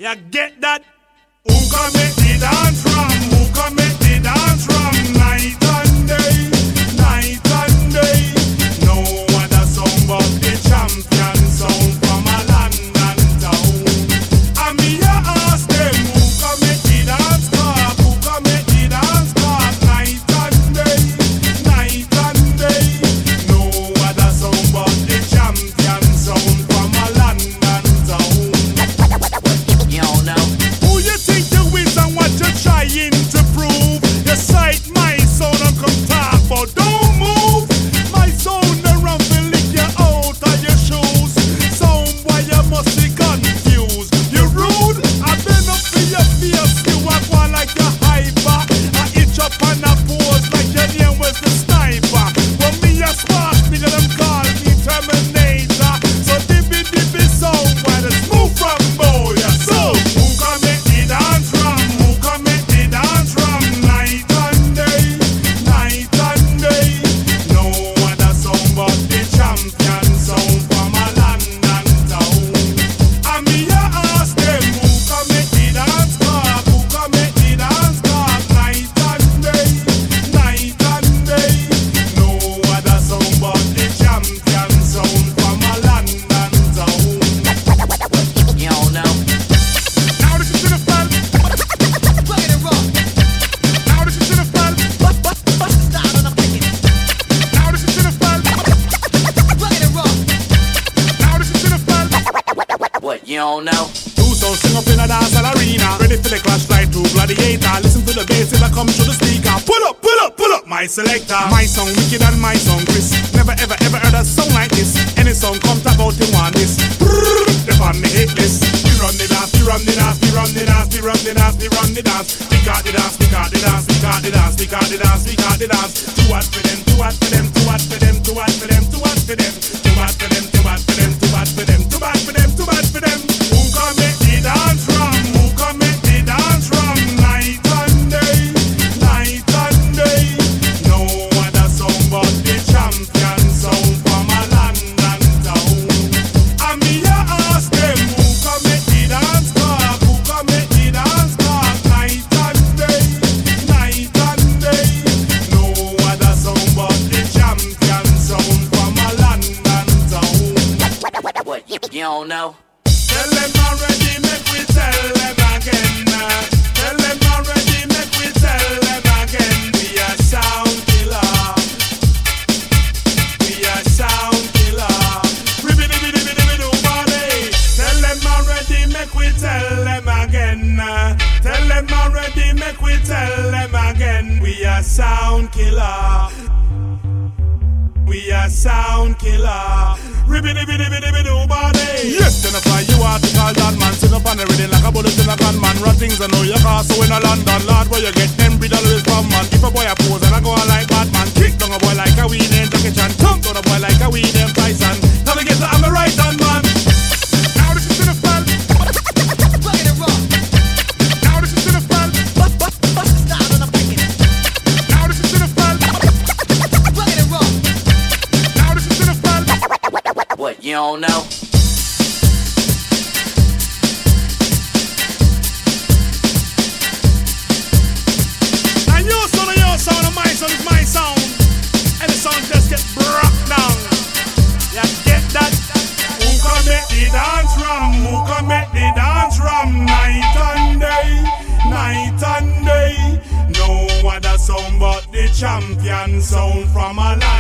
You get that? Who can make the dance from? Who can make the dance from? Night and day, night and day. No other song but the champion sound from a London town. And me a ask them, who can make the dance club? Who can make the dance club? Night and day, night and day. No other song but the champion sound from a London town. You don't know. Who you think you is and what you're trying to prove? Your sight, my sound, and come talk, but don't move. My sound around to lick you out of your shoes. Sound why you must be confused. You rude, I've been up for your face. You act one like a hyper. I itch up on a pose like your name was the sniper. When me a spark, nigga, them call me Terminator. So dibby sound, why the smooth from boy? So who can make the dance from? Who can make the dance from? Night and day, night and day. No other song but the champion sound from a London town. And me a ask them, who can make the dance club? Who can make the dance club? Night and day, night and day. No other song but the champion sound from a London town. You don't know. Now this is to the fun. Plug it and rock. Now this is to the fun. Bust the style and I'm picking. Now this is to the fun. Plug it and rock. Now this is to the fun. What, you don't know? Two songs sing up in a dance arena. Ready for the clash like two gladiator. Listen to the bass as I come through the speaker. Pull up, pull up, pull up, my selector. My song wicked and my song Chris. Never ever ever heard a song like this. Any song comes about you want this. They on the hit list. We run the dance, we run the dance, we run the dance, we run the dance, we run the dance. We got the dance, we got the dance, we got the dance, we got the dance, we got the dance. Too hot for them, too hot for them, too hot for them, too hot for them, too hot for them, too hot for them, too hot for them, too hot for them, too hot for them, too hot for them. Who can make the dance from? Who can make the dance from? Night and day, night and day. No other song but the champion sound from a London town. And me a ask them, who can make the dance club? Who can make the dance club? Night and day, night and day. No other song but the champion sound from a London town. What, you don't know? Tell them already, make we tell them again. Tell them already, make we tell them again. We are sound killer. We are sound killer. Ribbidi-bidi-bidi-bidi-bidi. Tell them already, make we tell them again. Tell them already, make we tell them again. We are sound killer. We are sound killer. Ribbidi-bidi-bidi-bidi-bidi. Yes, then I fly you out to call that man. Sit up on the reading like a bullet in a gunman. Run things I know your car, so in a London. Lord, where you get them breed always from man. If a boy a pose and I go on like Batman. Kick down a boy like a weed named Jackie Chan. Tongue down a boy like a weed named Tyson. Now we get to I'm a right hand man. Now this is to the fun. Plug it and rock. Now this is to the fun. Bust the style and I'm picking. Now this is to the fun. Plug it and rock. Now this is to the fun. What, you don't know? And your sound and my sound is my sound. And the sound just get broke down. You get that? Who can make the dance from? Who can make the dance from? Night and day, night and day. No other sound but the champion sound from a